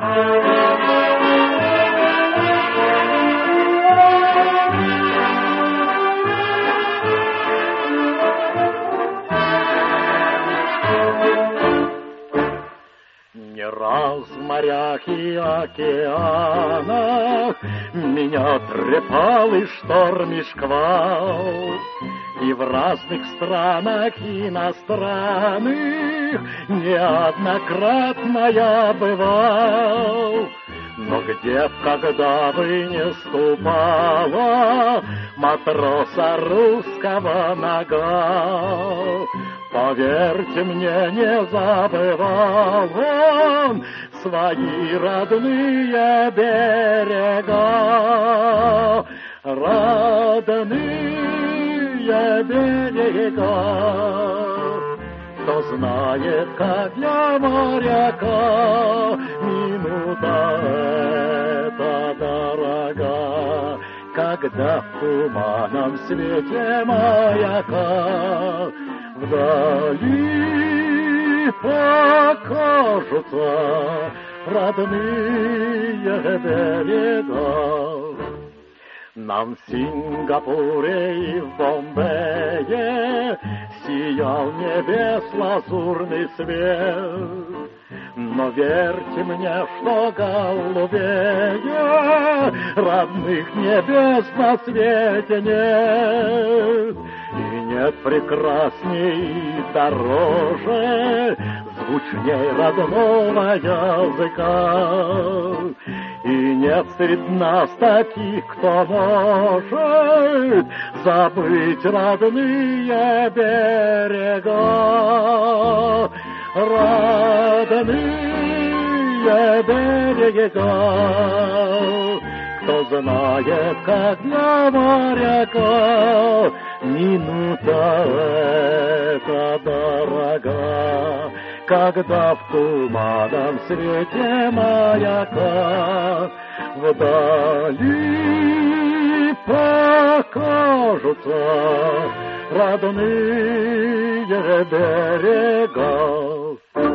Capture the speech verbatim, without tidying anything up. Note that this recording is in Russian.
Не раз в морях и океанах меня трепал и шторм, и шквал, и в разных странах иностранных неоднократно я бывал. Но где б, когда бы не ступала матроса русского нога, поверьте мне, не забывал он свои родные берега, родные берега. Кто знает, как для моряка минута эта дорога, когда в туманном свете маяка вдали покажутся родные берега. Нам в Сингапуре и в Бомбее сиял небес лазурный свет. Но верьте мне, что голубее родных небес на свете нет. И нет прекрасней и дороже, звучней родного языка. И нет среди нас таких, кто может забыть родные берега, родные берега. Кто знает, как для моряка минута эта дорога, когда в туманном свете маяка вдали покажутся родные берега.